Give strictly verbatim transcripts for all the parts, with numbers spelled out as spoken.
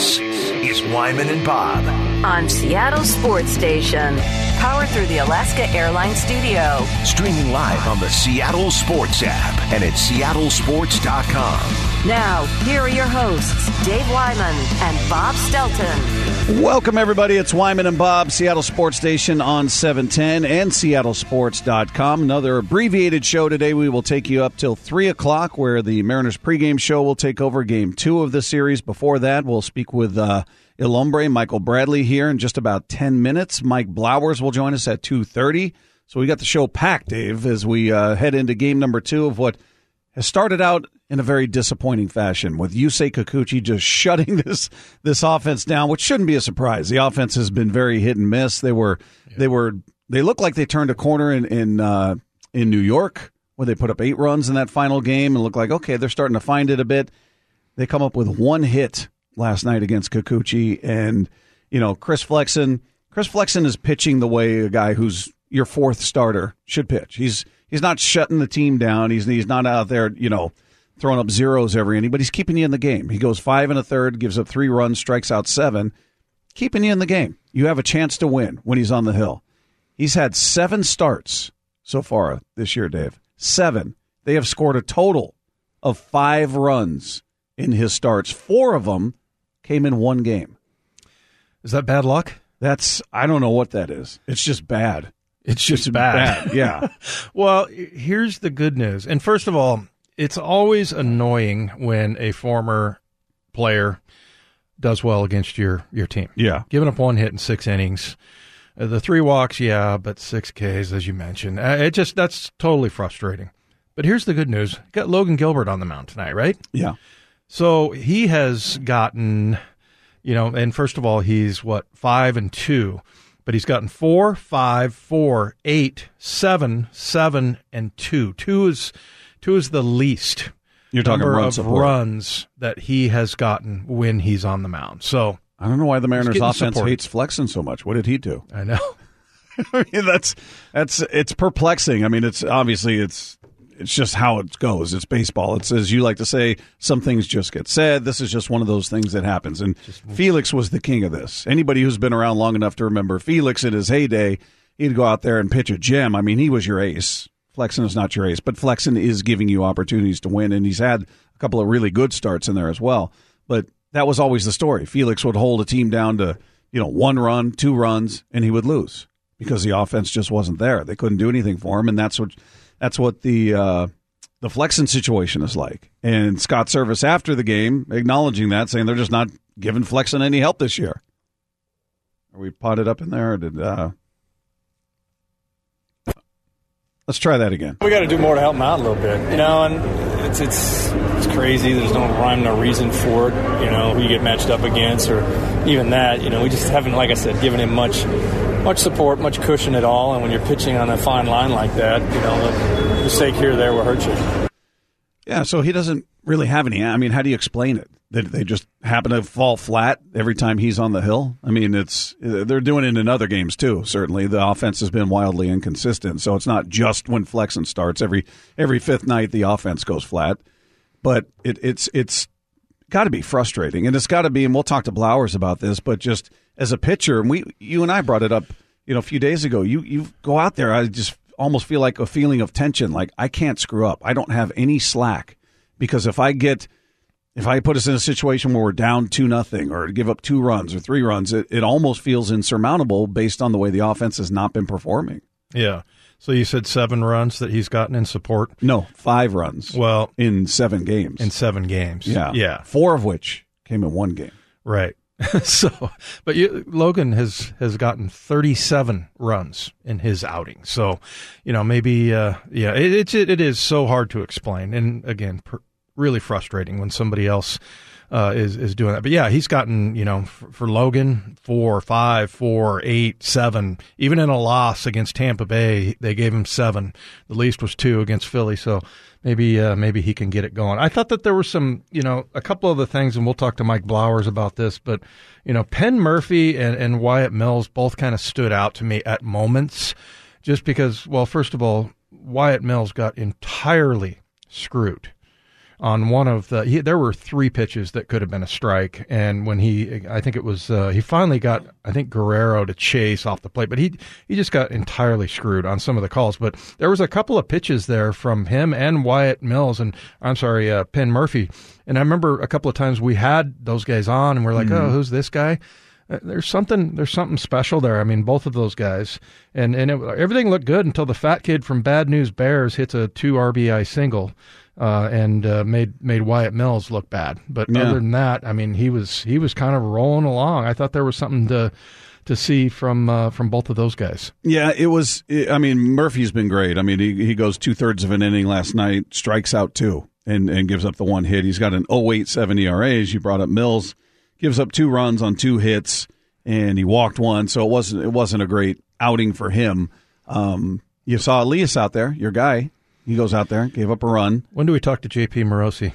This is Wyman and Bob on Seattle Sports Station, powered through the Alaska Airlines studio. Streaming live on the Seattle Sports app and at seattle sports dot com. Now, here are your hosts, Dave Wyman and Bob Stelton. Welcome, everybody. It's Wyman and Bob, Seattle Sports Station on seven ten and seattle sports dot com. Another abbreviated show today. We will take you up till three o'clock, where the Mariners pregame show will take over game two of the series. Before that, we'll speak with uh, Il Hombre, Michael Bradley, here in just about ten minutes. Mike Blowers will join us at two thirty. So we got the show packed, Dave, as we uh, head into game number two of what has started out in a very disappointing fashion, with Yusei Kikuchi just shutting this this offense down, which shouldn't be a surprise. The offense has been very hit and miss. They were yeah. they were they looked like they turned a corner in in uh, in New York, where they put up eight runs in that final game, and looked like, okay, they're starting to find it a bit. They come up with one hit last night against Kikuchi, and you know Chris Flexen. Chris Flexen is pitching the way a guy who's your fourth starter should pitch. He's he's not shutting the team down. He's he's not out there, you know, throwing up zeros every inning, but he's keeping you in the game. He goes five and a third, gives up three runs, strikes out seven, keeping you in the game. You have a chance to win when he's on the hill. He's had seven starts so far this year, Dave. Seven. They have scored a total of five runs in his starts. Four of them came in one game. Is that bad luck? That's, I don't know what that is. It's just bad. It's just it's bad. bad. Yeah. Well, here's the good news. And first of all, it's always annoying when a former player does well against your, your team. Yeah. Giving up one hit in six innings. Uh, the three walks, yeah, but six Ks, as you mentioned. Uh, it just, that's totally frustrating. But here's the good news. Got Logan Gilbert on the mound tonight, right? Yeah. So he has gotten, you know, and first of all, he's what, five and two. But he's gotten four, five, four, eight, seven, seven, and two. Two is two is the least You're talking number run of support. runs that he has gotten when he's on the mound. So I don't know why the Mariners offense support. hates Flexen so much. What did he do? I know. I mean, that's that's it's perplexing. I mean, it's obviously it's it's just how it goes. It's baseball. It's, as you like to say, some things just get said. This is just one of those things that happens. And just, Felix was the king of this. Anybody who's been around long enough to remember Felix in his heyday, he'd go out there and pitch a gem. I mean, he was your ace. Flexen is not your ace, but Flexen is giving you opportunities to win, and he's had a couple of really good starts in there as well. But that was always the story. Felix would hold a team down to, you know, one run, two runs, and he would lose because the offense just wasn't there. They couldn't do anything for him, and that's what that's what the uh, the Flexen situation is like. And Scott Service after the game acknowledging that, saying they're just not giving Flexen any help this year. Are we potted up in there? Or did uh... Let's try that again. We got to do more to help him out a little bit, you know, and it's it's it's crazy. There's no rhyme, no reason for it, you know, who you get matched up against or even that, you know. We just haven't, like I said, given him much much support, much cushion at all, and when you're pitching on a fine line like that, you know, the mistake here or there will hurt you. Yeah, so he doesn't really have any. I mean, how do you explain it? That they just happen to fall flat every time he's on the hill? I mean, it's they're doing it in other games too, certainly. The offense has been wildly inconsistent, so it's not just when Flexen starts. Every every fifth night, the offense goes flat. But it, it's it's got to be frustrating, and it's got to be, and we'll talk to Blowers about this, but just as a pitcher, and we, you and I brought it up, you know, a few days ago, you, you go out there, I just almost feel like a feeling of tension, like I can't screw up. I don't have any slack, because if I get... If I put us in a situation where we're down two nothing or give up two runs or three runs, it, it almost feels insurmountable based on the way the offense has not been performing. Yeah. So you said seven runs that he's gotten in support? No, five runs. Well, in seven games. In seven games. Yeah. Yeah. Four of which came in one game. Right. so, but you, Logan has, has gotten thirty-seven runs in his outing. So, you know, maybe, uh, yeah, it, it's, it, it is so hard to explain. And again, per, really frustrating when somebody else uh, is is doing that. But yeah, he's gotten, you know, for, for Logan, four, five, four, eight, seven. Even in a loss against Tampa Bay, they gave him seven. The least was two against Philly. So maybe uh, maybe he can get it going. I thought that there were some, you know, a couple of the things, and we'll talk to Mike Blowers about this. But you know, Penn Murphy and, and Wyatt Mills both kind of stood out to me at moments, just because. Well, first of all, Wyatt Mills got entirely screwed on one of the, he, there were three pitches that could have been a strike. And when he, I think it was, uh, he finally got, I think Guerrero to chase off the plate, but he, he just got entirely screwed on some of the calls. But there was a couple of pitches there from him and Wyatt Mills and, I'm sorry, uh, Penn Murphy. And I remember a couple of times we had those guys on and we're like, mm-hmm. oh, who's this guy? Uh, there's something, there's something special there. I mean, both of those guys, and, and it, everything looked good until the fat kid from Bad News Bears hits a two R B I single. Uh, and uh, made made Wyatt Mills look bad, but yeah. other than that, I mean, he was he was kind of rolling along. I thought there was something to to see from uh, from both of those guys. Yeah, it was. I mean, Murphy's been great. I mean, he he goes two thirds of an inning last night, strikes out two, and and gives up the one hit. He's got an oh point eight seven E R A. As you brought up, Mills gives up two runs on two hits, and he walked one. So it wasn't it wasn't a great outing for him. Um, you saw Elias out there, your guy. He goes out there, gave up a run. When do we talk to J P Morosi?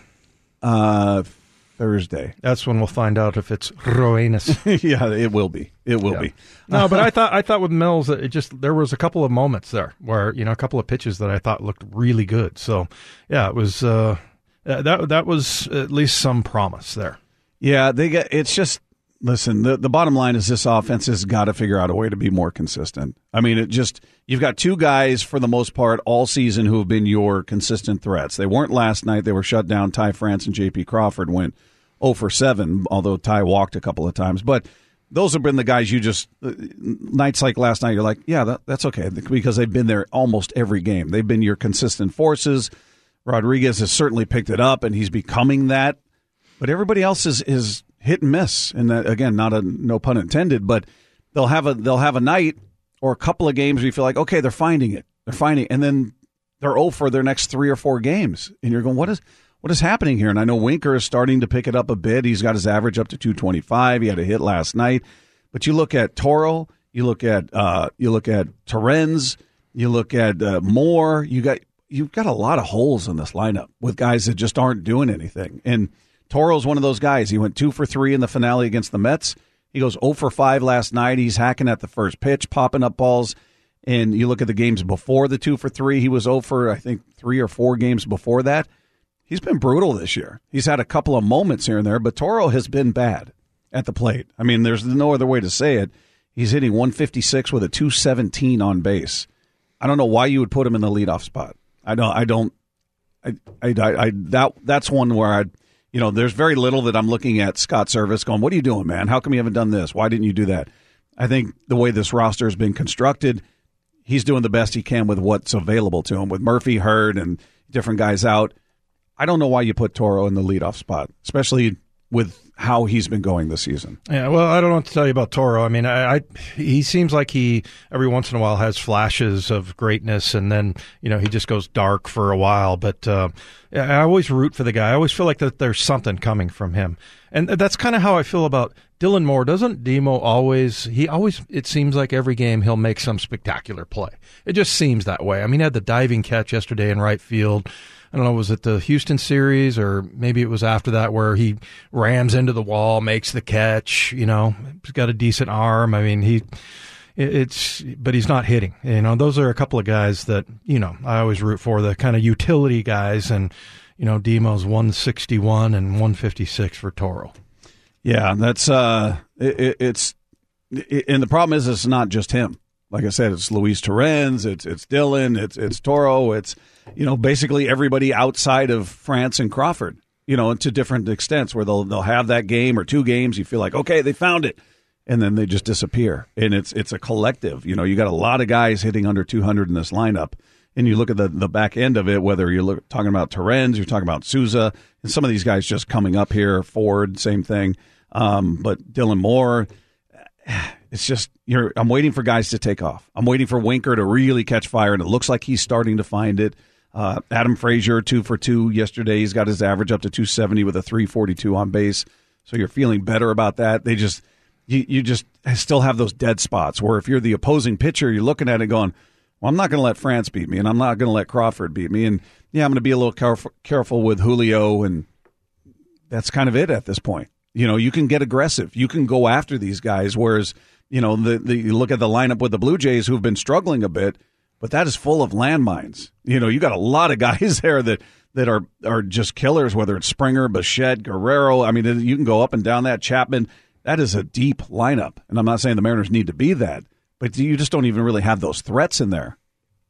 Uh, Thursday. That's when we'll find out if it's Roenis. Yeah, it will be. It will yeah. be. No, but I thought I thought with Mills, that it just there was a couple of moments there where you know a couple of pitches that I thought looked really good. So yeah, it was uh, that that was at least some promise there. Yeah, they get. It's just. Listen, the, the bottom line is this offense has got to figure out a way to be more consistent. I mean, it just you've got two guys for the most part all season who have been your consistent threats. They weren't last night. They were shut down. Ty France and J P Crawford went oh for seven, although Ty walked a couple of times. But those have been the guys you just nights like last night. You're like, yeah, that, that's okay because they've been there almost every game. They've been your consistent forces. Rodriguez has certainly picked it up, and he's becoming that. But everybody else is is. hit and miss, and that again, not a no pun intended, but they'll have a they'll have a night or a couple of games where you feel like, okay, they're finding it, they're finding it, and then they're oh for their next three or four games, and you're going, what is what is happening here? And I know Winker is starting to pick it up a bit. He's got his average up to two twenty-five. He had a hit last night, but you look at Toro, you look at uh, you look at Torrens, you look at uh, Moore. You got you've got a lot of holes in this lineup with guys that just aren't doing anything, and Toro's one of those guys. He went two for three in the finale against the Mets. He goes oh for five last night. He's hacking at the first pitch, popping up balls. And you look at the games before the two for three. He was oh for, I think, three or four games before that. He's been brutal this year. He's had a couple of moments here and there, but Toro has been bad at the plate. I mean, there's no other way to say it. He's hitting one fifty-six with a two seventeen on base. I don't know why you would put him in the leadoff spot. I don't. I don't. I. I. I, I that. That's one where I'd. You know, there's very little that I'm looking at Scott Service going, what are you doing, man? How come you haven't done this? Why didn't you do that? I think the way this roster has been constructed, he's doing the best he can with what's available to him. With Murphy, Hurd, and different guys out, I don't know why you put Toro in the leadoff spot, especially with how he's been going this season. Yeah, well, I don't know what to tell you about Toro. I mean, I, I he seems like he every once in a while has flashes of greatness, and then you know he just goes dark for a while. But uh, I always root for the guy. I always feel like that there's something coming from him, and that's kind of how I feel about Dylan Moore. Doesn't Demo always? He always. It seems like every game he'll make some spectacular play. It just seems that way. I mean, he had the diving catch yesterday in right field. I don't know, was it the Houston series or maybe it was after that where he rams into the wall, makes the catch, you know, he's got a decent arm. I mean, he, it's, but he's not hitting. You know, those are a couple of guys that, you know, I always root for, the kind of utility guys. And, you know, Demo's one sixty-one and one fifty-six for Toro. Yeah, that's, uh, it, it's, it, and the problem is it's not just him. Like I said, it's Luis Torrens, it's it's Dylan, it's it's Toro, it's you know basically everybody outside of France and Crawford, you know, to different extents where they'll they'll have that game or two games. You feel like okay, they found it, and then they just disappear. And it's it's a collective. You know, you got a lot of guys hitting under two hundred in this lineup, and you look at the the back end of it. Whether you're look, talking about Torrens, you're talking about Souza, and some of these guys just coming up here. Ford, same thing, um, but Dylan Moore. It's just you're. I'm waiting for guys to take off. I'm waiting for Winker to really catch fire, and it looks like he's starting to find it. Uh, Adam Frazier, two for two yesterday. He's got his average up to two seventy with a three forty-two on base. So you're feeling better about that. They just you, you just still have those dead spots where if you're the opposing pitcher, you're looking at it going, well, I'm not going to let France beat me, and I'm not going to let Crawford beat me, and yeah, I'm going to be a little careful, careful with Julio, and that's kind of it at this point. You know, you can get aggressive. You can go after these guys, whereas, you know, the, the you look at the lineup with the Blue Jays who've been struggling a bit, but that is full of landmines. You know, you got a lot of guys there that that are, are just killers, whether it's Springer, Bichette, Guerrero. I mean, you can go up and down that. Chapman. That is a deep lineup. And I'm not saying the Mariners need to be that, but you just don't even really have those threats in there.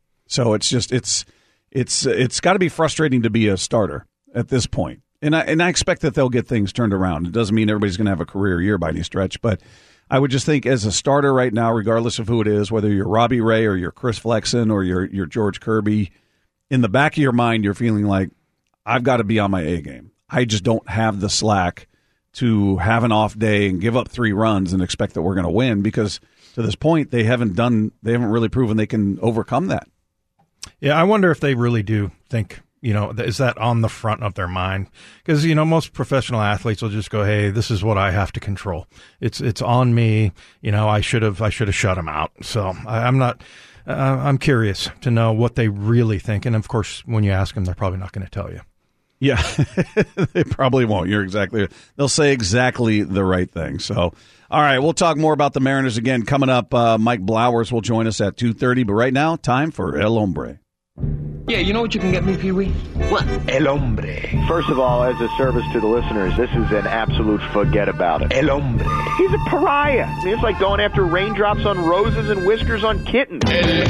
So it's just it's it's it's got to be frustrating to be a starter at this point. And I and I expect that they'll get things turned around. It doesn't mean everybody's going to have a career year by any stretch, but I would just think as a starter right now, regardless of who it is, whether you're Robbie Ray or you're Chris Flexen or you're you're George Kirby, in the back of your mind you're feeling like I've got to be on my A game. I just don't have the slack to have an off day and give up three runs and expect that we're going to win, because to this point they haven't done they haven't really proven they can overcome that. Yeah, I wonder if they really do think, you know, is that on the front of their mind? Because, you know, most professional athletes will just go, hey, this is what I have to control. It's it's on me. You know, I should have I should have shut him out. So I, I'm not uh, I'm curious to know what they really think. And, of course, when you ask them, they're probably not going to tell you. Yeah, they probably won't. You're exactly they'll say exactly the right thing. So, all right, we'll talk more about the Mariners again coming up. Uh, Mike Blowers will join us at two thirty. But right now, time for El Hombre. Yeah, you know what you can get me, Pee-wee? What? El Hombre. First of all, as a service to the listeners, this is an absolute forget about it. El Hombre. He's a pariah. I mean, it's like going after raindrops on roses and whiskers on kittens. El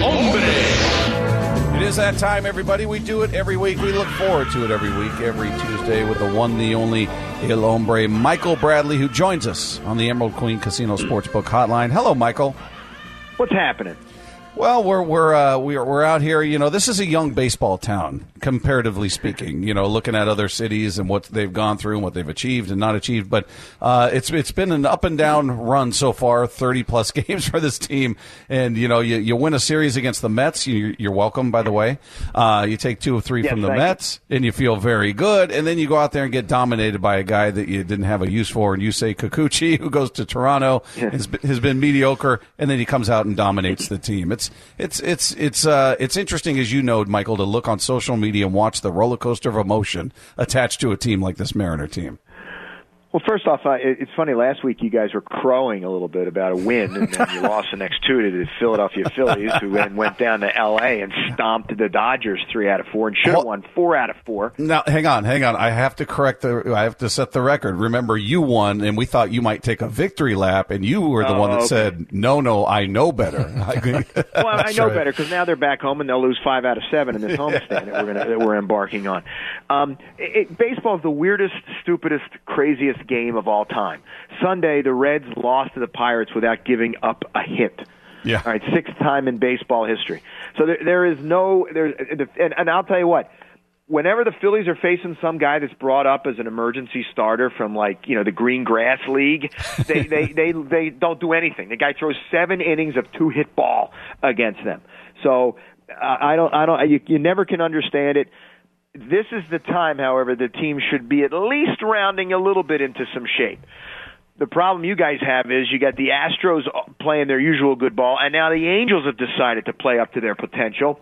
Hombre. It is that time, everybody. We do it every week. We look forward to it every week, every Tuesday, with the one, the only El Hombre, Michael Bradley, who joins us on the Emerald Queen Casino Sportsbook Hotline. Hello, Michael. What's happening? Well, we're we're uh, we're we're out here. You know, this is a young baseball town, comparatively speaking. You know, looking at other cities and what they've gone through and what they've achieved and not achieved. But uh, it's it's been an up and down run so far, thirty plus games for this team. And you know, you, you win a series against the Mets. You, you're welcome, by the way. Uh, you take two or three yes, from the Mets, you. and you feel very good. And then you go out there and get dominated by a guy that you didn't have a use for, and Yusei Kikuchi, who goes to Toronto, yeah. has, has been mediocre, and then he comes out and dominates the team. It's It's it's it's uh it's interesting, as you know, Michael, to look on social media and watch the roller coaster of emotion attached to a team like this Mariner team. Well, first off, uh, it's funny. Last week you guys were crowing a little bit about a win, and then you lost the next two to the Philadelphia Phillies, who then went down to L A and stomped the Dodgers three out of four and should have won four out of four. Now, hang on, hang on. I have to correct the. I have to set the record. Remember, you won, and we thought you might take a victory lap, and you were the oh, one that okay. said, "No, no, I know better." Well, I know right. better because now they're back home and they'll lose five out of seven in this homestand that we're gonna, that we're embarking on. Um, it, baseball is the weirdest, stupidest, craziest game of all time. Sunday, the Reds lost to the Pirates without giving up a hit. Yeah. All right, sixth time in baseball history. So there, there is no there, and, and I'll tell you what. Whenever the Phillies are facing some guy that's brought up as an emergency starter from, like, you know, the Green Grass League, they they, they they don't do anything. The guy throws seven innings of two hit ball against them. So uh, I don't I don't you, you never can understand it. This is the time, however, the team should be at least rounding a little bit into some shape. The problem you guys have is you got the Astros playing their usual good ball, and now the Angels have decided to play up to their potential,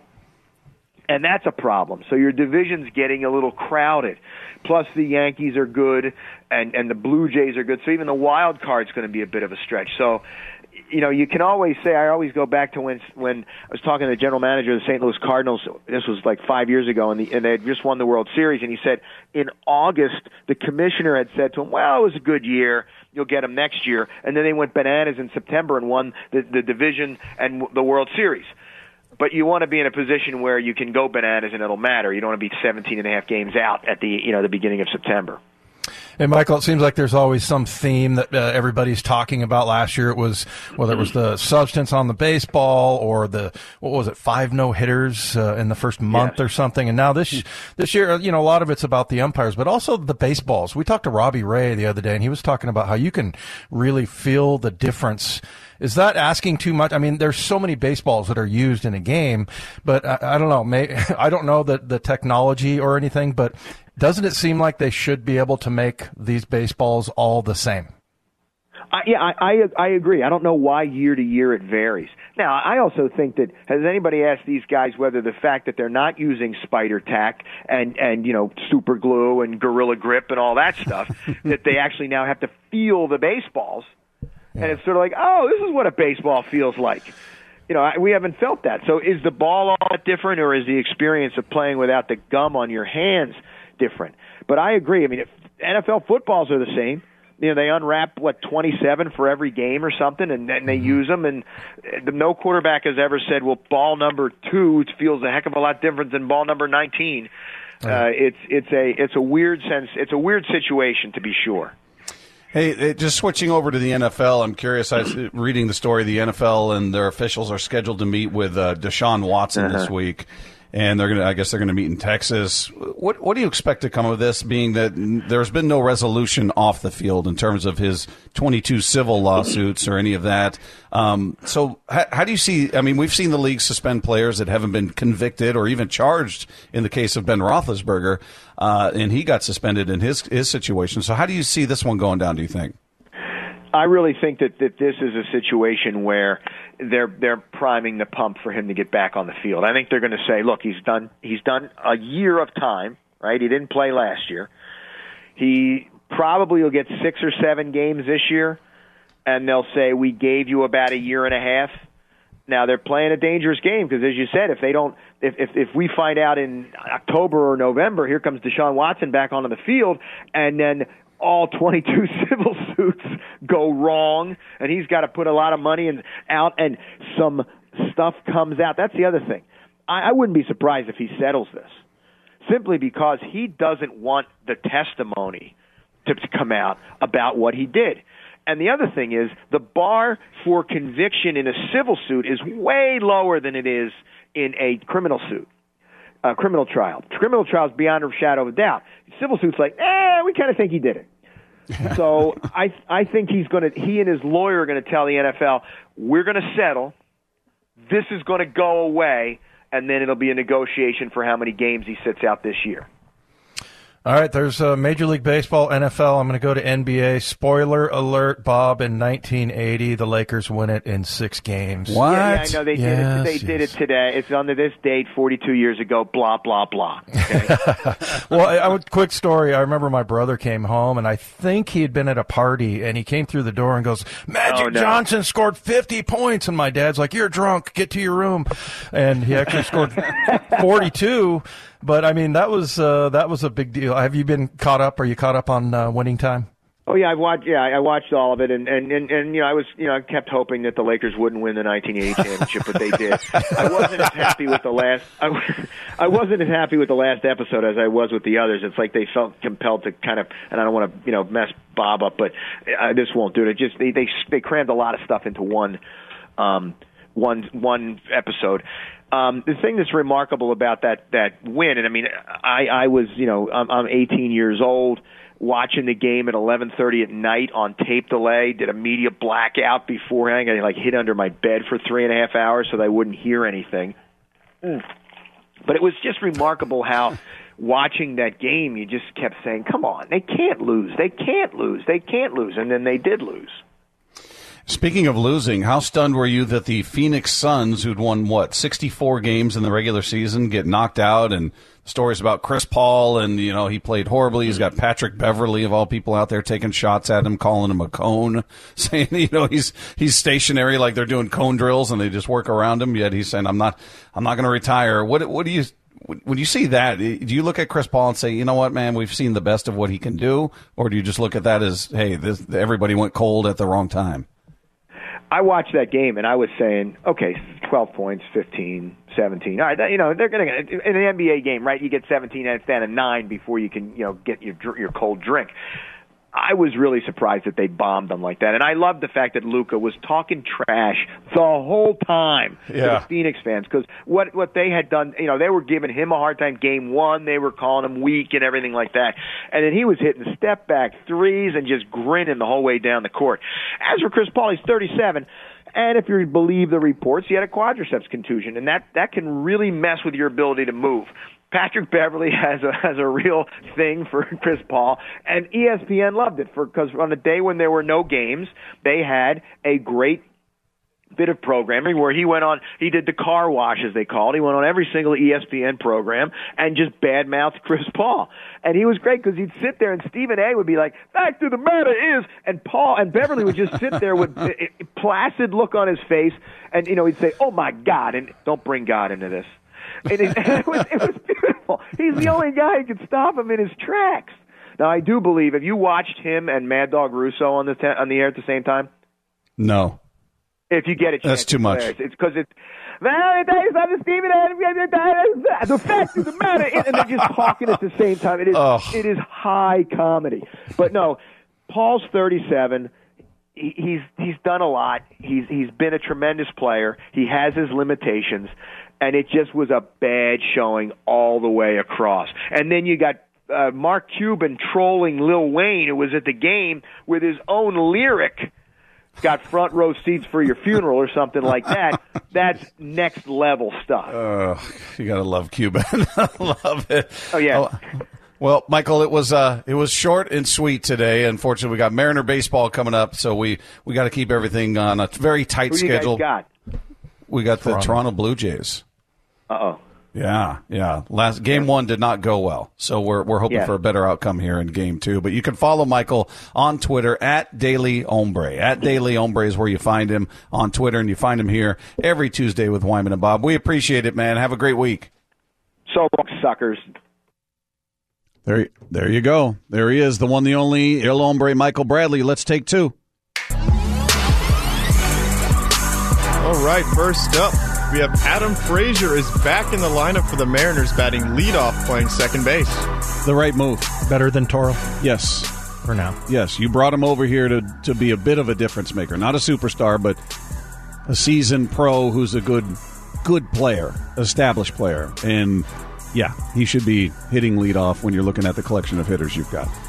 and that's a problem. So your division's getting a little crowded. Plus the Yankees are good, and, and the Blue Jays are good, so even the wild card's going to be a bit of a stretch. So, you know, you can always say, I always go back to when when I was talking to the general manager of the Saint Louis Cardinals. This was like five years ago, and, the, and they had just won the World Series. And he said in August, the commissioner had said to him, well, it was a good year. You'll get them next year. And then they went bananas in September and won the, the division and the World Series. But you want to be in a position where you can go bananas and it'll matter. You don't want to be seventeen and a half games out at the you know the beginning of September. Hey, Michael, it seems like there's always some theme that uh, everybody's talking about. Last year it was, whether it was the substance on the baseball or the, what was it, five no-hitters uh, in the first month yes. or something. And now this this year, you know, a lot of it's about the umpires, but also the baseballs. We talked to Robbie Ray the other day, and he was talking about how you can really feel the difference. Is that asking too much? I mean, there's so many baseballs that are used in a game, but I, I don't know. May, I don't know the, the technology or anything, but doesn't it seem like they should be able to make these baseballs all the same? Uh, yeah, I, I I agree. I don't know why year to year it varies. Now, I also think that, has anybody asked these guys whether the fact that they're not using spider tack and, and you know, super glue and Gorilla Grip and all that stuff, that they actually now have to feel the baseballs? Yeah. And it's sort of like, oh, this is what a baseball feels like. You know, I, we haven't felt that. So is the ball all that different, or is the experience of playing without the gum on your hands different? But I agree. I mean, if N F L footballs are the same. You know, they unwrap, what, twenty-seven for every game or something, and then they use them. And no quarterback has ever said, well, ball number two feels a heck of a lot different than ball number nineteen. Uh, it's it's a it's a weird sense. It's a weird situation, to be sure. Hey, just switching over to the N F L, I'm curious. I was reading the story. The N F L and their officials are scheduled to meet with uh, Deshaun Watson uh-huh. this week. And they're going to, I guess they're going to meet in Texas. What what do you expect to come of this, being that there's been no resolution off the field in terms of his twenty-two civil lawsuits or any of that? Um, so how, how do you see, I mean, we've seen the league suspend players that haven't been convicted or even charged in the case of Ben Roethlisberger, uh, and he got suspended in his, his situation. So how do you see this one going down, do you think? I really think that, that this is a situation where they're they're priming the pump for him to get back on the field. I think they're going to say, look, he's done he's done a year of time, right? He didn't play last year. He probably will get six or seven games this year, and they'll say, we gave you about a year and a half. Now they're playing a dangerous game because, as you said, if they don't, if, if if we find out in October or November, here comes Deshaun Watson back onto the field, and then all twenty-two civil suits go wrong, and he's got to put a lot of money in, out, and some stuff comes out. That's the other thing. I, I wouldn't be surprised if he settles this, simply because he doesn't want the testimony to, to come out about what he did. And the other thing is, the bar for conviction in a civil suit is way lower than it is in a criminal suit. Uh, criminal trial. Criminal trial is beyond a shadow of a doubt. Civil suit's like, eh, we kind of think he did it. So I I think he's going to, he and his lawyer are going to tell the N F L, we're going to settle. This is going to go away, and then it'll be a negotiation for how many games he sits out this year. All right, there's uh, Major League Baseball, N F L. I'm going to go to N B A. Spoiler alert, Bob, in nineteen eighty, the Lakers win it in six games. What? Yeah, yeah I know they yes, did it. They yes. did it today. It's under this date, forty-two years ago, blah, blah, blah. Okay? Well, I, I would, quick story. I remember my brother came home, and I think he had been at a party, and he came through the door and goes, Magic Oh, no. Johnson scored fifty points. And my dad's like, you're drunk. Get to your room. And he actually scored forty-two. But, I mean, that was uh, that was a big deal. Have you been caught up? Are you caught up on uh, Winning Time? Oh yeah, I watched. Yeah, I watched all of it, and, and and and you know, I was you know, I kept hoping that the Lakers wouldn't win the nineteen eighty championship, but they did. I wasn't as happy with the last. I, I wasn't as happy with the last episode as I was with the others. It's like they felt compelled to kind of, and I don't want to you know mess Bob up, but uh, this won't do it. It just they they they crammed a lot of stuff into one, um, one one episode. Um, the thing that's remarkable about that that win, and I mean, I I was you know I'm, I'm eighteen years old. Watching the game at eleven thirty at night on tape delay, did a media blackout beforehand. I like hid under my bed for three and a half hours so that I wouldn't hear anything. Mm. But it was just remarkable how watching that game, you just kept saying, come on, they can't lose, they can't lose, they can't lose, and then they did lose. Speaking of losing, how stunned were you that the Phoenix Suns, who'd won, what, sixty-four games in the regular season, get knocked out, and stories about Chris Paul, and, you know, he played horribly. He's got Patrick Beverly, of all people, out there taking shots at him, calling him a cone, saying, you know, he's he's stationary, like they're doing cone drills, and they just work around him, yet he's saying, I'm not I'm not going to retire. What What do you... When you see that, do you look at Chris Paul and say, you know what, man, we've seen the best of what he can do? Or do you just look at that as, hey, this, everybody went cold at the wrong time? I watched that game, and I was saying, okay, twelve points, fifteen, seventeen. All right, you know, they're going to, in an N B A game, right, you get seventeen and it's down to nine before you can, you know, get your your cold drink. I was really surprised that they bombed them like that. And I loved the fact that Luka was talking trash the whole time yeah. to the Phoenix fans, because what, what they had done, you know, they were giving him a hard time game one. They were calling him weak and everything like that. And then he was hitting step-back threes and just grinning the whole way down the court. As for Chris Paul, he's thirty-seven. And if you believe the reports, he had a quadriceps contusion, and that, that can really mess with your ability to move. Patrick Beverly has a has a real thing for Chris Paul, and E S P N loved it for because on a day when there were no games, they had a great bit of programming where he went on, he did the car wash, as they call it. He went on every single E S P N program and just badmouthed Chris Paul. And he was great because he'd sit there and Stephen A. would be like, fact of the matter is, and Paul and Beverly would just sit there with a placid look on his face, and, you know, he'd say, oh, my God, and don't bring God into this. And it, and it, was, it was beautiful. He's the only guy who could stop him in his tracks. Now, I do believe, have you watched him and Mad Dog Russo on the, te- on the air at the same time? No. If you get a chance. That's too much. It's because it's, the fact of the matter, and they're just talking at the same time. It is, oh. it is high comedy. But no, Paul's thirty-seven. He, he's he's done a lot. He's he's been a tremendous player. He has his limitations, and it just was a bad showing all the way across. And then you got uh, Mark Cuban trolling Lil Wayne, who was at the game with his own lyric. Got front row seats for your funeral or something like that. That's next level stuff. Uh, you gotta love Cuban. Love it. Oh yeah. Oh, well, Michael, it was uh, it was short and sweet today. Unfortunately, we got Mariner baseball coming up, so we, we got to keep everything on a very tight Who schedule. You guys got? We got Toronto. the Toronto Blue Jays. Uh oh. Yeah, yeah. Last game one did not go well, so we're we're hoping Yeah. for a better outcome here in game two. But you can follow Michael on Twitter at Daily Hombre. At Daily Hombre is where you find him on Twitter, and you find him here every Tuesday with Wyman and Bob. We appreciate it, man. Have a great week. So long, suckers. There, there you go. There he is, the one, the only El Hombre, Michael Bradley. Let's take two. All right, first up, we have Adam Frazier is back in the lineup for the Mariners, batting leadoff, playing second base. The right move. Better than Toro Yes. for now. Yes, you brought him over here to, to be a bit of a difference maker. Not a superstar, but a seasoned pro who's a good good player, established player. And, yeah, he should be hitting leadoff when you're looking at the collection of hitters you've got.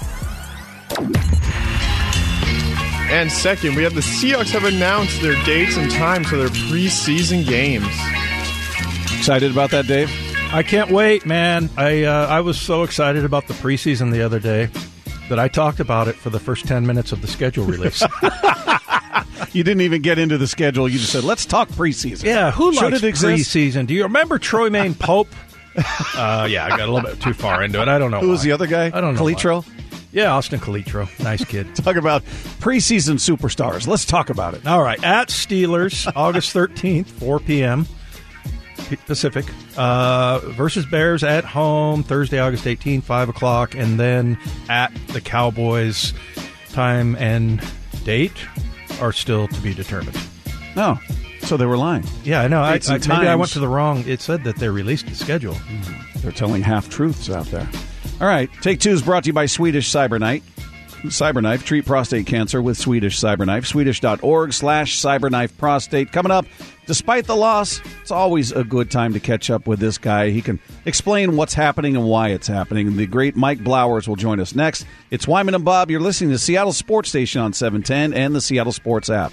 And second, we have the Seahawks have announced their dates and times for their preseason games. Excited about that, Dave? I can't wait, man. I uh, I was so excited about the preseason the other day that I talked about it for the first ten minutes of the schedule release. You didn't even get into the schedule. You just said, let's talk preseason. Yeah, who Should likes it exist? preseason? Do you remember Troy Maine Pope? uh, yeah, I got a little bit too far into it. I don't know Who was why. the other guy? I don't know. Calitro? why. Yeah, Austin Calitro. Nice kid. Talk about preseason superstars. Let's talk about it. All right, at Steelers, August thirteenth, four p.m. Pacific, uh, versus Bears at home, Thursday, August eighteenth, five o'clock, and then at the Cowboys. Time and date are still to be determined. No. So they were lying. Yeah, I know. I, Dates I, and maybe I times. went to the wrong. It said that they released the schedule. They're telling half-truths out there. All right. Take Two is brought to you by Swedish Cyberknife. Cyberknife. Treat prostate cancer with Swedish Cyberknife. Swedish.org slash Cyberknife Prostate. Coming up, despite the loss, it's always a good time to catch up with this guy. He can explain what's happening and why it's happening. The great Mike Blowers will join us next. It's Wyman and Bob. You're listening to Seattle Sports Station on seven ten and the Seattle Sports app.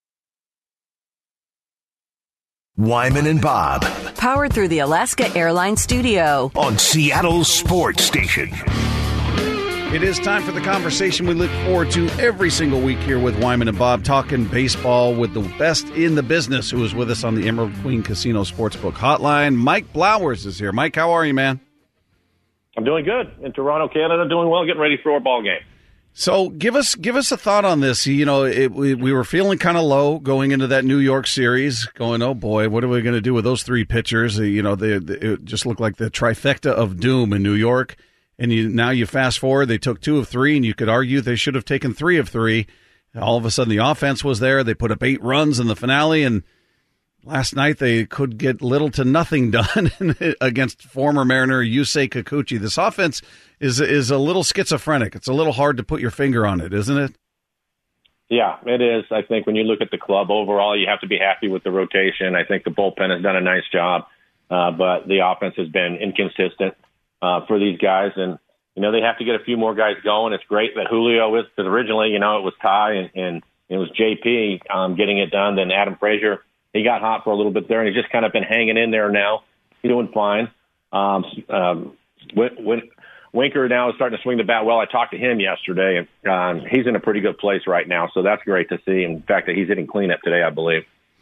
Wyman and Bob Powered through the Alaska Airlines Studio. on Seattle Sports Station. It is time for the conversation we look forward to every single week here with Wyman and Bob, talking baseball with the best in the business, who is with us on the Emerald Queen Casino Sportsbook Hotline. Mike Blowers is here. Mike, how are you, man? I'm doing good. In Toronto, Canada, doing well, getting ready for our ball game. So give us give us a thought on this. You know, it, we, we were feeling kind of low going into that New York series, going, oh, boy, what are we going to do with those three pitchers? You know, they, they, it just looked like the trifecta of doom in New York. And you, now you fast forward, they took two of three, and you could argue they should have taken three of three. All of a sudden, the offense was there. They put up eight runs in the finale, and last night they could get little to nothing done against former Mariner Yusei Kikuchi. This offense is is a little schizophrenic. It's a little hard to put your finger on it, isn't it? Yeah, it is. I think when you look at the club overall, you have to be happy with the rotation. I think the bullpen has done a nice job, uh, but the offense has been inconsistent uh, for these guys. And, you know, they have to get a few more guys going. It's great that Julio is, because originally, you know, it was Ty and, and it was J P um, getting it done. Then Adam Frazier, he got hot for a little bit there, and he's just kind of been hanging in there now. He's doing fine. Um, um, when, when, Winker now is starting to swing the bat well. I talked to him yesterday, and um, he's in a pretty good place right now, so that's great to see. In fact, that he's hitting cleanup today, I believe.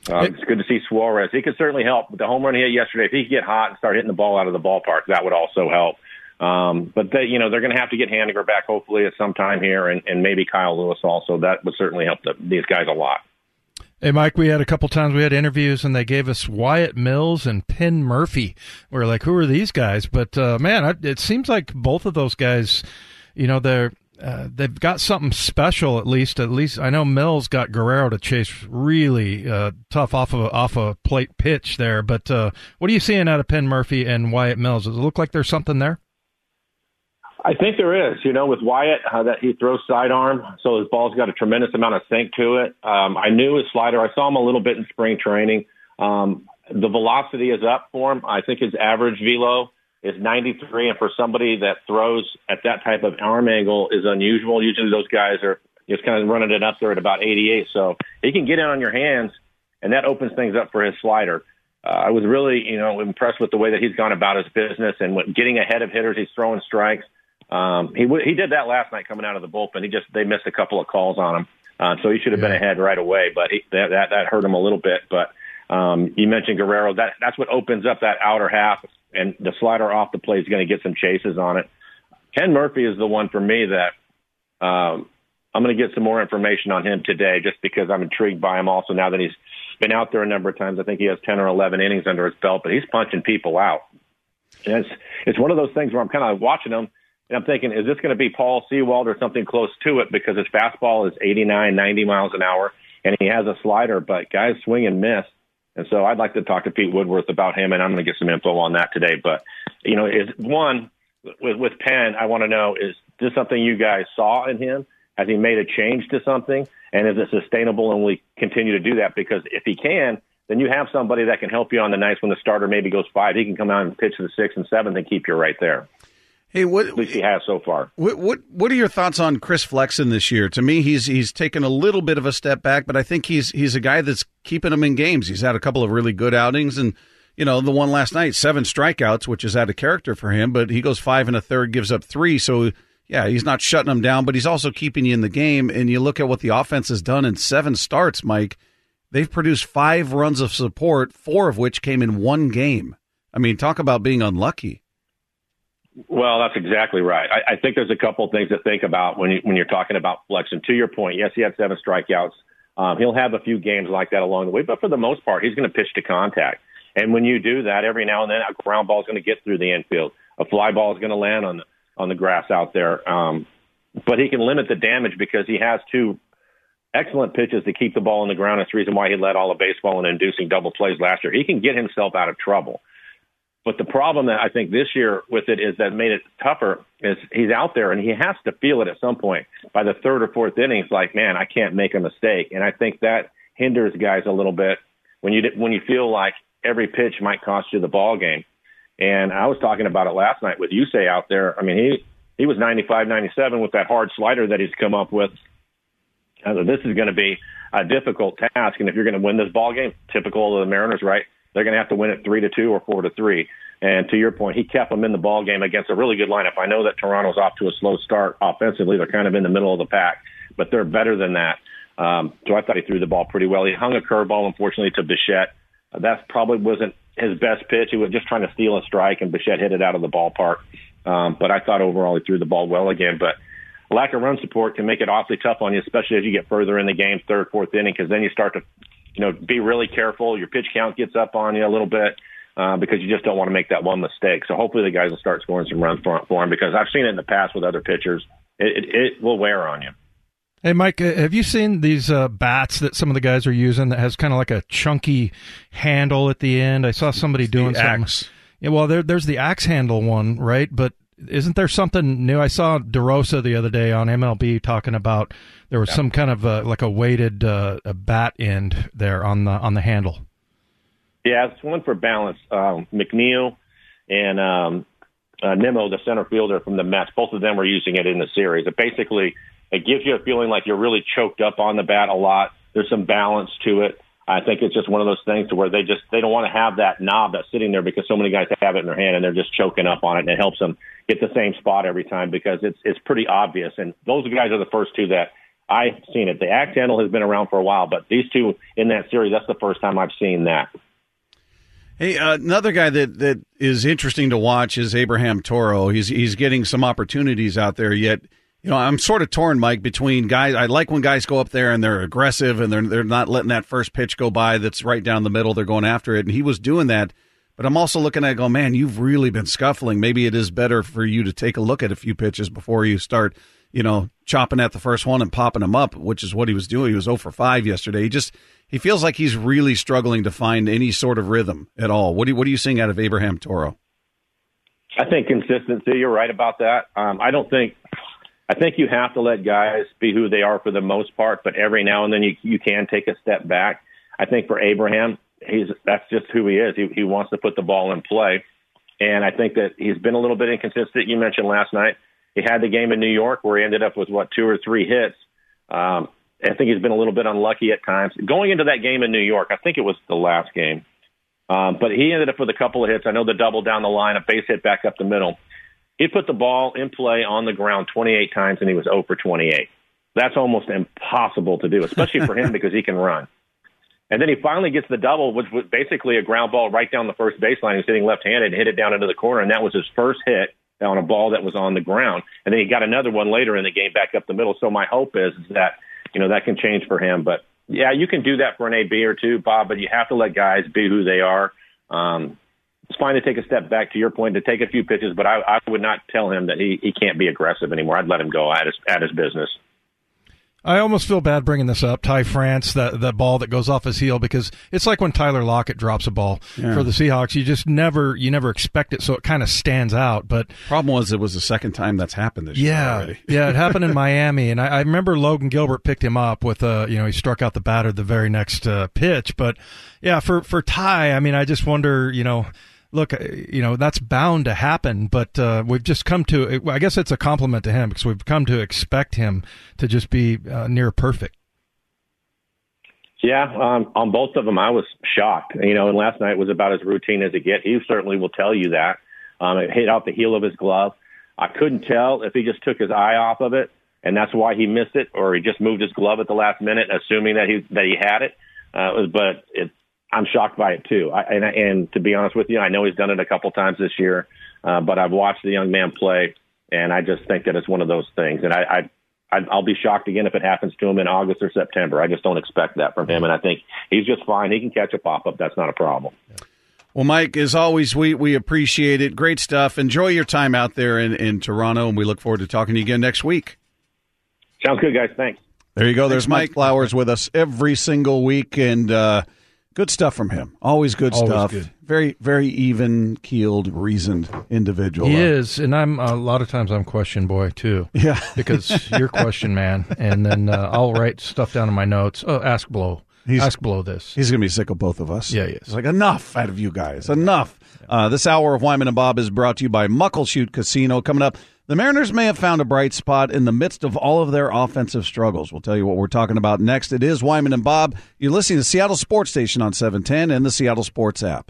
Um, it's good to see Suarez. He could certainly help with the home run he hit yesterday. If he could get hot and start hitting the ball out of the ballpark, that would also help. Um, but they, you know, they're going to have to get Haniger back hopefully at some time here, and, and maybe Kyle Lewis also. That would certainly help the, these guys a lot. Hey, Mike, we had a couple times we had interviews, and they gave us Wyatt Mills and Penn Murphy. We were like, who are these guys? But, uh, man, I, it seems like both of those guys, you know, they're uh, they've got something special at least. At least I know Mills got Guerrero to chase really uh, tough off of off a plate pitch there. But uh, what are you seeing out of Penn Murphy and Wyatt Mills? Does it look like there's something there? I think there is, you know, with Wyatt, uh, that he throws sidearm, so his ball's got a tremendous amount of sink to it. Um, I knew his slider. I saw him a little bit in spring training. Um, the velocity is up for him. I think his average velo is ninety-three, and for somebody that throws at that type of arm angle is unusual. Usually those guys are just kind of running it up there at about eighty-eight, so he can get in on your hands, and that opens things up for his slider. Uh, I was really, you know, impressed with the way that he's gone about his business and when getting ahead of hitters. He's throwing strikes. Um, he w- he did that last night coming out of the bullpen. He just they missed a couple of calls on him, uh, so he should have yeah. been ahead right away. But he, that, that that hurt him a little bit. But um, you mentioned Guerrero. That that's what opens up that outer half, and the slider off the plate is going to get some chases on it. Ken Murphy is the one for me that um, I'm going to get some more information on him today, just because I'm intrigued by him. Also, now that he's been out there a number of times, I think he has ten or eleven innings under his belt, but he's punching people out. And it's it's one of those things where I'm kind of watching him. And I'm thinking, is this going to be Paul Sewald or something close to it? Because his fastball is eighty-nine, ninety miles an hour, and he has a slider, but guys swing and miss. And so I'd like to talk to Pete Woodworth about him, and I'm going to get some info on that today. But, you know, is one, with, with Penn, I want to know, is this something you guys saw in him? Has he made a change to something? And is it sustainable, and we continue to do that? Because if he can, then you have somebody that can help you on the nights when the starter maybe goes five. He can come out and pitch to the sixth and seventh and keep you right there. Hey, what, At least he has so far. What, what what are your thoughts on Chris Flexen this year? To me, he's he's taken a little bit of a step back, but I think he's he's a guy that's keeping him in games. He's had a couple of really good outings, and you know the one last night, seven strikeouts, which is out of character for him. But he goes five and a third, gives up three. So yeah, he's not shutting them down, but he's also keeping you in the game. And you look at what the offense has done in seven starts, Mike. They've produced five runs of support, four of which came in one game. I mean, talk about being unlucky. Well, that's exactly right. I, I think there's a couple of things to think about when you, when you're talking about Flexen. To your point, yes, he had seven strikeouts. Um, he'll have a few games like that along the way, but for the most part, he's going to pitch to contact. And when you do that, every now and then, a ground ball is going to get through the infield. A fly ball is going to land on the, on the grass out there. Um, but he can limit the damage because he has two excellent pitches to keep the ball on the ground. That's the reason why he led all of baseball in inducing double plays last year. He can get himself out of trouble. But the problem that I think this year with it is that made it tougher is he's out there and he has to feel it at some point. By the third or fourth inning, it's like, man, I can't make a mistake. And I think that hinders guys a little bit when you when you feel like every pitch might cost you the ball game. And I was talking about it last night with Yusei out there. I mean, he, he was ninety-five, ninety-seven with that hard slider that he's come up with. Uh, this is going to be a difficult task. And if you're going to win this ball game, typical of the Mariners, right? They're going to have to win it three to two or four to three. And to your point, he kept them in the ball game against a really good lineup. I know that Toronto's off to a slow start offensively. They're kind of in the middle of the pack, but they're better than that. Um, so I thought he threw the ball pretty well. He hung a curveball, unfortunately, to Bichette. Uh, that probably wasn't his best pitch. He was just trying to steal a strike, and Bichette hit it out of the ballpark. Um, but I thought overall he threw the ball well again. But lack of run support can make it awfully tough on you, especially as you get further in the game, third, fourth inning, because then you start to, you know, be really careful. Your pitch count gets up on you a little bit uh, because you just don't want to make that one mistake. So hopefully the guys will start scoring some runs for, for him, because I've seen it in the past with other pitchers. It, it, it will wear on you. Hey, Mike, have you seen these uh, bats that some of the guys are using that has kind of like a chunky handle at the end? I saw somebody doing the something. axe. Yeah, well, there, there's the axe handle one, right? But isn't there something new? I saw DeRosa the other day on M L B talking about there was yeah. some kind of uh, like a weighted uh, a bat end there on the on the handle. Yeah, it's one for balance. Um, McNeil and um, uh, Nimmo, the center fielder from the Mets, both of them were using it in the series. It basically it gives you a feeling like you're really choked up on the bat a lot. There's some balance to it. I think it's just one of those things to where they just they don't want to have that knob that's sitting there because so many guys have it in their hand and they're just choking up on it, and it helps them get the same spot every time because it's it's pretty obvious. And those guys are the first two that I've seen it. The axe handle has been around for a while, but these two in that series, that's the first time I've seen that. Hey, uh, another guy that, that is interesting to watch is Abraham Toro. He's he's getting some opportunities out there, yet you know I'm sort of torn, Mike, between guys. I like when guys go up there and they're aggressive and they're they're not letting that first pitch go by that's right down the middle. They're going after it, and he was doing that. But I'm also looking at it, go, man, you've really been scuffling. Maybe it is better for you to take a look at a few pitches before you start, you know, chopping at the first one and popping them up, which is what he was doing. He was oh for five yesterday. He just he feels like he's really struggling to find any sort of rhythm at all. What do you, what are you seeing out of Abraham Toro? I think consistency. You're right about that. Um, I don't think I think you have to let guys be who they are for the most part, but every now and then you you can take a step back. I think for Abraham, he's that's just who he is. He he wants to put the ball in play, and I think that he's been a little bit inconsistent. You mentioned last night he had the game in New York where he ended up with what two or three hits. Um, I think he's been a little bit unlucky at times. Going into that game in New York, I think it was the last game, um, but he ended up with a couple of hits. I know the double down the line, a base hit back up the middle. He put the ball in play on the ground twenty-eight times, and he was oh for twenty-eight. That's almost impossible to do, especially for him because he can run. And then he finally gets the double, which was basically a ground ball right down the first baseline. He was hitting left-handed and hit it down into the corner, and that was his first hit on a ball that was on the ground. And then he got another one later in the game back up the middle. So my hope is, is that, you know, that can change for him. But, yeah, you can do that for an A B or two, Bob, but you have to let guys be who they are. Um, it's fine to take a step back, to your point, to take a few pitches, but I, I would not tell him that he, he can't be aggressive anymore. I'd let him go at his, at his business. I almost feel bad bringing this up, Ty France, that that ball that goes off his heel, because it's like when Tyler Lockett drops a ball yeah. for the Seahawks. You just never you never expect it, so it kind of stands out. But problem was it was the second time that's happened this yeah, year already. yeah, it happened in Miami, and I, I remember Logan Gilbert picked him up with a you know he struck out the batter the very next uh, pitch. But yeah, for for Ty, I mean, I just wonder, you know. Look, you know, that's bound to happen, but uh, we've just come to, I guess it's a compliment to him because we've come to expect him to just be uh, near perfect. Yeah, um, on both of them, I was shocked. You know, and last night was about as routine as it gets. He certainly will tell you that. Um, it hit out the heel of his glove. I couldn't tell if he just took his eye off of it, and that's why he missed it, or he just moved his glove at the last minute, assuming that he that he had it. Uh, but it I'm shocked by it too. I, and, and to be honest with you, I know he's done it a couple times this year, uh, but I've watched the young man play, and I just think that it's one of those things. And I, I, I'll be shocked again if it happens to him in August or September. I just don't expect that from him, and I think he's just fine. He can catch a pop-up. That's not a problem. Well, Mike, as always, we, we appreciate it. Great stuff. Enjoy your time out there in, in Toronto, and we look forward to talking to you again next week. Sounds good, guys. Thanks. There you go. There's Mike Flowers with us every single week, and uh, good stuff from him. Always good Always stuff. Good. Very, very even-keeled, reasoned individual. He is, and I'm a lot of times I'm question boy too. Yeah, because you're question man, and then uh, I'll write stuff down in my notes. Oh, ask Blow. He's, ask Blow this. He's going to be sick of both of us. Yeah, he is. It's like, enough out of you guys. Enough. Uh, this hour of Wyman and Bob is brought to you by Muckleshoot Casino. Coming up, the Mariners may have found a bright spot in the midst of all of their offensive struggles. We'll tell you what we're talking about next. It is Wyman and Bob. You're listening to Seattle Sports Station on seven ten and the Seattle Sports app.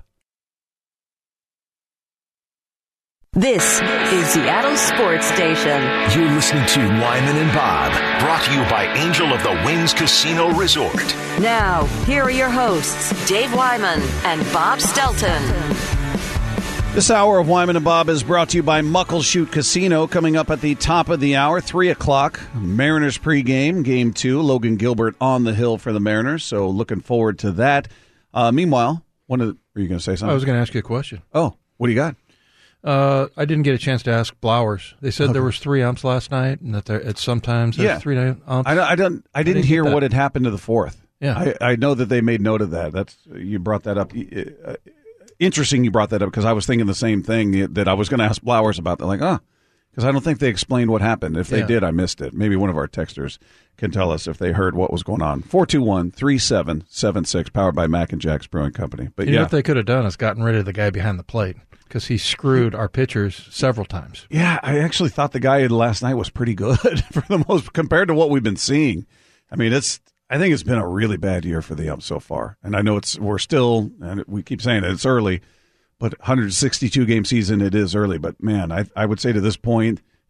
This is Seattle Sports Station. You're listening to Wyman and Bob, brought to you by Angel of the Winds Casino Resort. Now, here are your hosts, Dave Wyman and Bob Stelton. This hour of Wyman and Bob is brought to you by Muckleshoot Casino. Coming up at the top of the hour, three o'clock, Mariners pregame, game two. Logan Gilbert on the hill for the Mariners, so looking forward to that. Uh, meanwhile, one of the, were you going to say something? I was going to ask you a question. Oh, what do you got? Uh, I didn't get a chance to ask Blowers. They said okay. there was three umps last night, and that there it's sometimes there's yeah. three umps. I, I don't. I didn't, I didn't hear what had happened to the fourth. Yeah, I, I know that they made note of that. That's you brought that up. Uh, interesting, you brought that up because I was thinking the same thing that I was going to ask Blowers about. They're like, oh, because I don't think they explained what happened. If they yeah. did, I missed it. Maybe one of our texters can tell us if they heard what was going on. four two one, three seven seven six, powered by Mac and Jack's Brewing Company. But you yeah, know what they could have done is gotten rid of the guy behind the plate. Because he screwed our pitchers several times. Yeah, I actually thought the guy last night was pretty good for the most compared to what we've been seeing. I mean, it's. I think it's been a really bad year for the umps so far, and I know it's. We're still, and we keep saying it, it's early, but one hundred sixty-two game season, it is early. But man, I I would say to this point,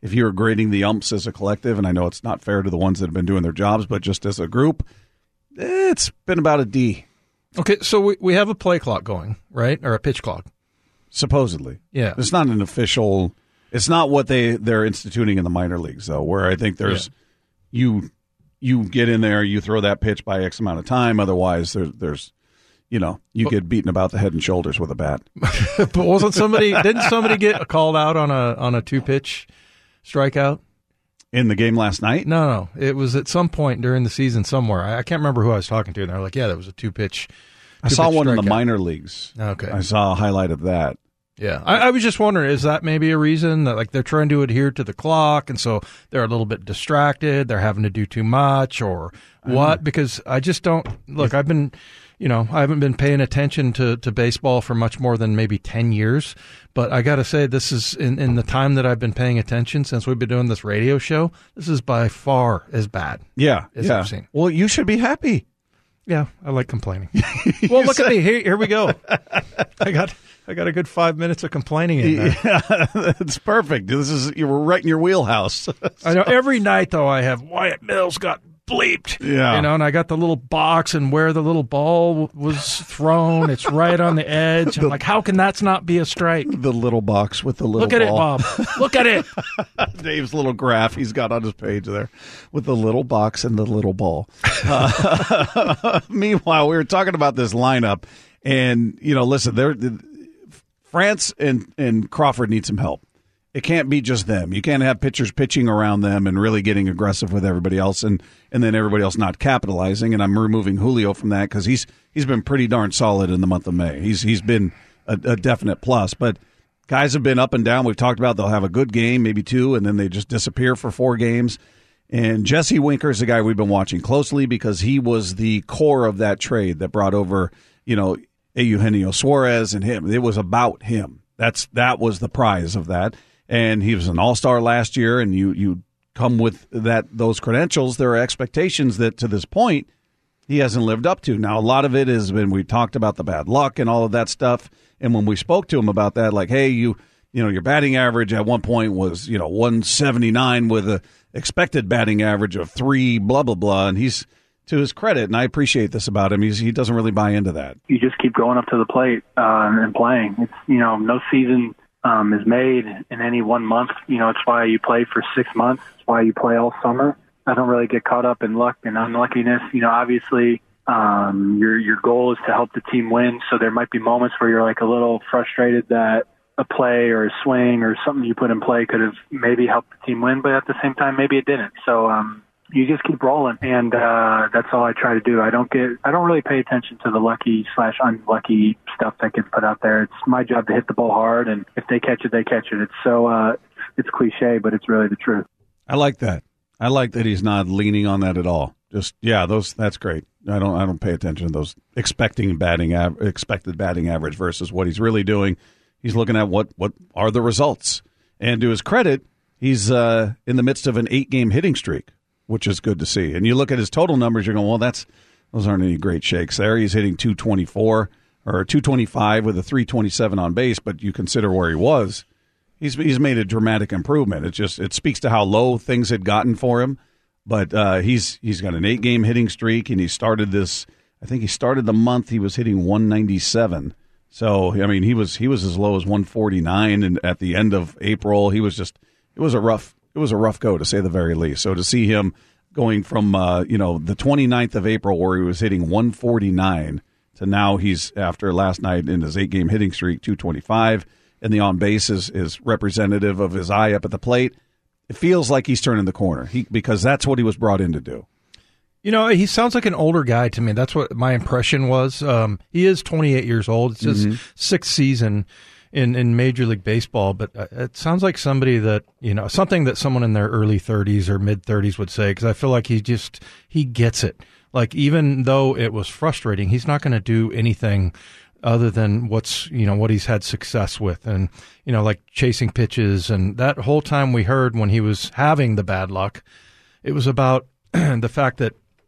if you were grading the umps as a collective, and I know it's not fair to the ones that have been doing their jobs, but just as a group, it's been about a D. Okay, so we, we have a play clock going, right? Or a pitch clock. Supposedly. Yeah. It's not an official – it's not what they, they're instituting in the minor leagues, though, where I think there's yeah. – you you get in there, you throw that pitch by X amount of time. Otherwise, there's, there's you know, you but, get beaten about the head and shoulders with a bat. But wasn't somebody – didn't somebody get called out on a on a two-pitch strikeout? In the game last night? No, no. It was at some point during the season somewhere. I, I can't remember who I was talking to. And they're like, yeah, that was a two-pitch I saw one in the minor leagues. Okay. I saw a highlight of that. Yeah. I, I was just wondering, is that maybe a reason that like they're trying to adhere to the clock and so they're a little bit distracted, they're having to do too much or what? Because I just don't – look, I've been – you know, I haven't been paying attention to, to baseball for much more than maybe ten years. But I got to say, this is in, in the time that I've been paying attention since we've been doing this radio show, this is by far as bad yeah, as yeah. I've seen. Well, you should be happy. Yeah, I like complaining. Well, look at me. Here, here we go. I got I got a good five minutes of complaining in there. Yeah, that's perfect. This is you were right in your wheelhouse. So. I know. Every night, though, I have Wyatt Mills got bleeped. Yeah. You know, and I got the little box and where the little ball was thrown, it's right on the edge. I'm like, how can that not be a strike? The little box with the little Look at ball. it, Bob. Look at it. Dave's little graph he's got on his page there with the little box and the little ball. Uh, meanwhile, we were talking about this lineup, and, you know, listen, there, France and, and Crawford need some help. It can't be just them. You can't have pitchers pitching around them and really getting aggressive with everybody else, and, and then everybody else not capitalizing. And I'm removing Julio from that because he's he's been pretty darn solid in the month of May. He's he's been a, a definite plus. But guys have been up and down. We've talked about they'll have a good game, maybe two, and then they just disappear for four games. And Jesse Winker is the guy we've been watching closely because he was the core of that trade that brought over, you know, Eugenio Suarez and him. It was about him. That's that was the prize of that. And he was an all-star last year, and you you come with that those credentials. There are expectations that, to this point, he hasn't lived up to. Now, a lot of it has been, we talked about the bad luck and all of that stuff, and when we spoke to him about that, like, hey, you you know, your batting average at one point was, you know, one seventy-nine with a expected batting average of three, blah, blah, blah, and he's, to his credit, and I appreciate this about him, he's, he doesn't really buy into that. You just keep going up to the plate uh, and playing. It's, you know, no season Um, is made in any one month. You know, it's why you play for six months. It's why you play all summer. I don't really get caught up in luck and unluckiness. You know, obviously, um, your your goal is to help the team win. So there might be moments where you're like a little frustrated that a play or a swing or something you put in play could have maybe helped the team win, but at the same time, maybe it didn't. So, um, you just keep rolling, and uh, that's all I try to do. I don't get, I don't really pay attention to the lucky slash unlucky stuff that gets put out there. It's my job to hit the ball hard, and if they catch it, they catch it. It's so, uh, it's cliche, but it's really the truth. I like that. I like that he's not leaning on that at all. Just yeah, those that's great. I don't, I don't pay attention to those expecting batting, av- expected batting average versus what he's really doing. He's looking at what what are the results, and to his credit, he's uh, in the midst of an eight-game hitting streak, which is good to see. And you look at his total numbers, you're going, well, that's those aren't any great shakes there. He's hitting two twenty-four or two twenty-five with a three twenty-seven on base, but you consider where he was, he's he's made a dramatic improvement. It just it speaks to how low things had gotten for him. But uh, he's he's got an eight-game hitting streak, and he started this. I think he started the month he was hitting one ninety-seven. So I mean, he was he was as low as one forty-nine, and at the end of April, he was just it was a rough. It was a rough go, to say the very least. So to see him going from, uh, you know, the twenty-ninth of April where he was hitting one forty-nine to now he's, after last night in his eight-game hitting streak, two twenty-five, and the on-base is, is representative of his eye up at the plate, it feels like he's turning the corner he, because that's what he was brought in to do. You know, he sounds like an older guy to me. That's what my impression was. Um, he is twenty-eight years old. It's his mm-hmm. sixth season in, in Major League Baseball, but it sounds like somebody that, you know, something that someone in their early thirties or mid-thirties would say, because I feel like he just, he gets it. Like, even though it was frustrating, he's not going to do anything other than what's, you know, what he's had success with. And, you know, like chasing pitches. And that whole time we heard when he was having the bad luck, it was about the fact that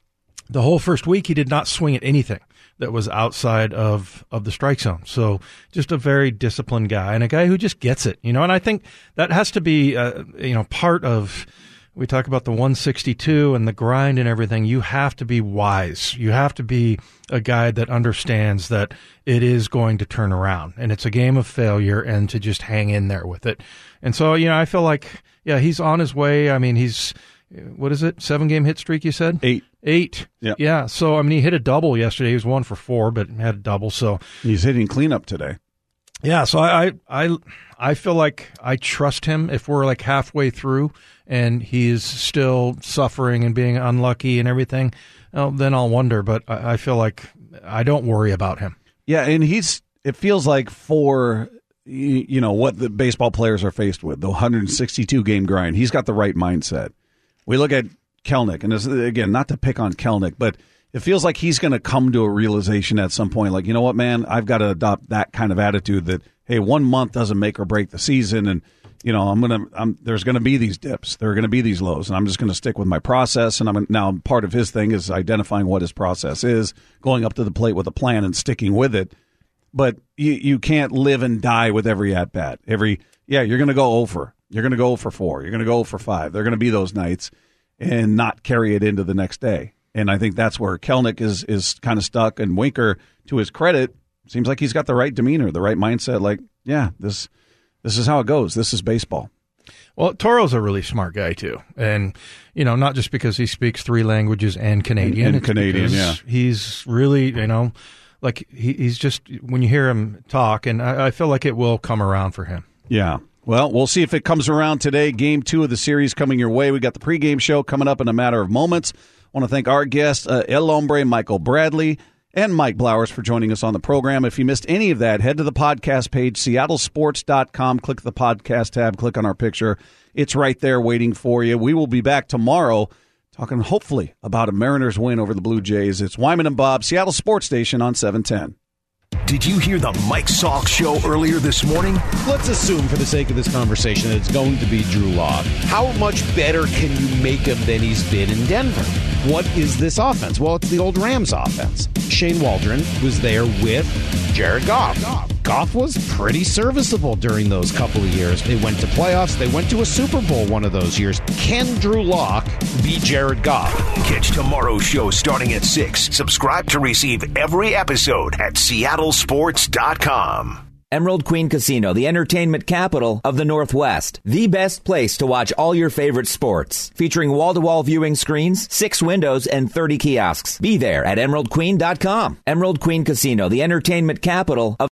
the whole first week he did not swing at anything that was outside of, of the strike zone. So just a very disciplined guy and a guy who just gets it, you know, and I think that has to be, uh, you know, part of, we talk about the one sixty-two and the grind and everything. You have to be wise. You have to be a guy that understands that it is going to turn around and it's a game of failure and to just hang in there with it. And so, you know, I feel like, yeah, he's on his way. I mean, he's, what is it? Seven game hit streak, you said? Eight. Eight. Yeah. Yeah. So, I mean, he hit a double yesterday. He was one for four, but had a double. So he's hitting cleanup today. Yeah. So I, I, I feel like I trust him if we're like halfway through and he's still suffering and being unlucky and everything. Well, then I'll wonder, but I, I feel like I don't worry about him. Yeah. And he's, it feels like for, you know, what the baseball players are faced with, the one hundred sixty-two game grind, he's got the right mindset. We look at Kelenic, and this, again, not to pick on Kelenic, but it feels like he's going to come to a realization at some point, like, you know what, man, I've got to adopt that kind of attitude that, hey, one month doesn't make or break the season, and, you know, I'm going to, I'm, there's going to be these dips, there are going to be these lows, and I'm just going to stick with my process, and I'm now part of his thing is identifying what his process is, going up to the plate with a plan and sticking with it, but you, you can't live and die with every at-bat. Every, yeah, you're going to go over. You're going to go for four. You're going to go for five. They're going to be those nights and not carry it into the next day. And I think that's where Kelenic is is kind of stuck. And Winker, to his credit, seems like he's got the right demeanor, the right mindset. Like, yeah, this this is how it goes. This is baseball. Well, Toro's a really smart guy, too. And, you know, not just because he speaks three languages and Canadian. And, and Canadian, yeah. He's really, you know, like he, he's just, when you hear him talk, and I, I feel like it will come around for him. Yeah. Well, we'll see if it comes around today. Game two of the series coming your way. We got the pregame show coming up in a matter of moments. I want to thank our guests, uh, El Hombre, Michael Bradley, and Mike Blowers for joining us on the program. If you missed any of that, head to the podcast page, seattle sports dot com. Click the podcast tab. Click on our picture. It's right there waiting for you. We will be back tomorrow talking hopefully about a Mariners win over the Blue Jays. It's Wyman and Bob, Seattle Sports Station on seven ten. Did you hear the Mike Salk Show earlier this morning? Let's assume, for the sake of this conversation, that it's going to be Drew Lock. How much better can you make him than he's been in Denver? What is this offense? Well, it's the old Rams offense. Shane Waldron was there with Jared Goff. Goff was pretty serviceable during those couple of years. They went to playoffs. They went to a Super Bowl one of those years. Can Drew Lock be Jared Goff? Catch tomorrow's show starting at six. Subscribe to receive every episode at seattle sports dot com. Emerald Queen Casino, the entertainment capital of the Northwest. The best place to watch all your favorite sports. Featuring wall-to-wall viewing screens, six windows, and thirty kiosks. Be there at emerald queen dot com. Emerald Queen Casino, the entertainment capital of